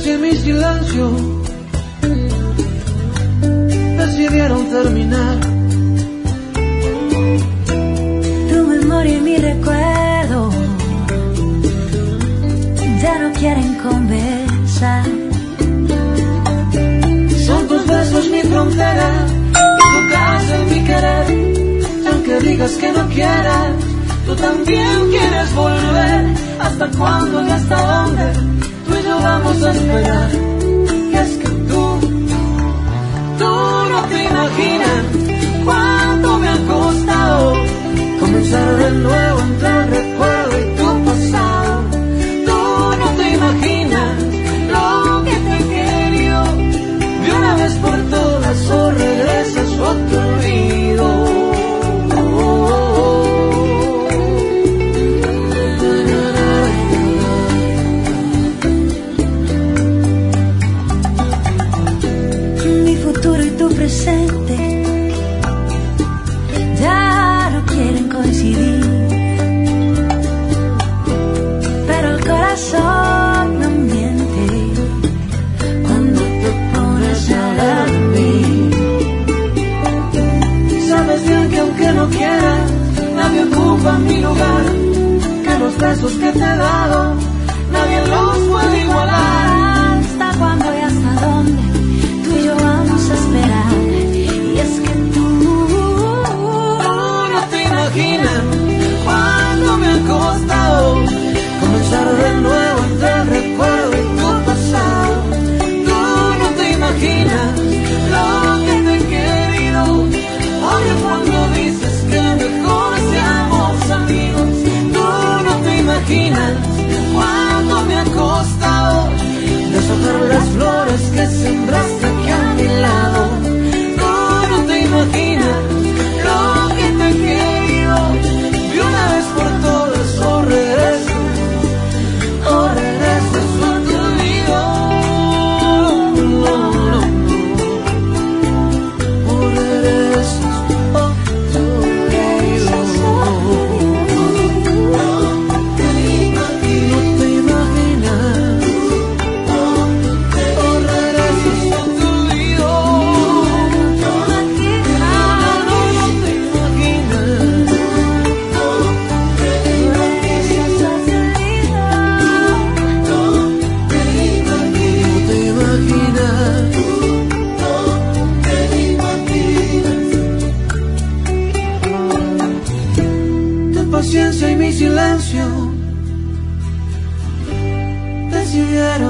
paciencia y mi silencio decidieron terminar. Tu memoria y mi recuerdo ya no quieren conversar. Son tus besos mi frontera, tu casa y mi querer. Y aunque digas que no quieras, tú también quieres volver. ¿Hasta cuándo y hasta dónde tú y yo vamos a esperar? Y es que tú no te imaginas cuánto me ha costado comenzar de nuevo entre el recuerdo y tu pasado. Tú no te imaginas lo que te he querido. De una vez por todas o regresas o te olvido. Presente ya no quieren coincidir, pero el corazón no miente cuando te pones a hablar de mí. Sabes bien que aunque no quieras, nadie ocupa mi lugar, que los besos que te he dado nadie los puede igualar. ¿Hasta cuándo y hasta dónde tú y yo vamos a esperar? Y es que tú no te imaginas cuánto me ha costado comenzar de nuevo entre el recuerdo y tu pasado. Tú no te imaginas lo que te he querido. Oye, cuando dices que mejor seamos amigos. Tú no te imaginas cuánto me ha costado deshojar las flores que sembraste aquí a mi lado. Tú no te imaginas lo que te he querido. De una vez por todas o regresas o te olvido. O regresas o te olvido. No te imaginas. Paciencia y mi silencio decidieron